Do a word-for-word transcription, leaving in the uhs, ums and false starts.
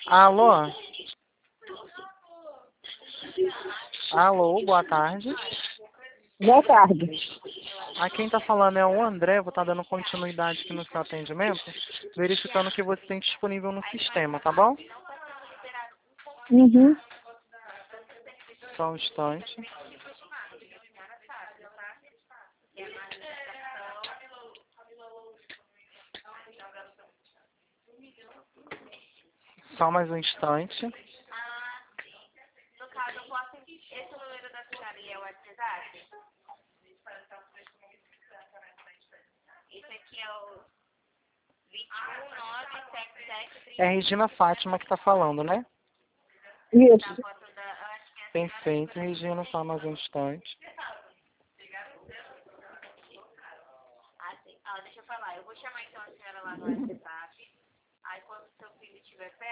Alô? Alô, boa tarde. Boa tarde. Aqui quem está falando é o André, vou estar dando continuidade aqui no seu atendimento, verificando o que você tem disponível no sistema, tá bom? Uhum. Só um instante. Só mais um instante. No caso, eu posso... Esse número da senhora é o WhatsApp? Esse aqui é o vinte e um, nove, sete sete, trinta. É a Regina Fátima que está falando, né? Isso. Foto da... Eu acho que é... Perfeito, Regina, só mais um instante. Ah, sim. Ah, deixa eu falar. Eu vou chamar então a senhora lá no WhatsApp. Aí quando o seu filho estiver perto,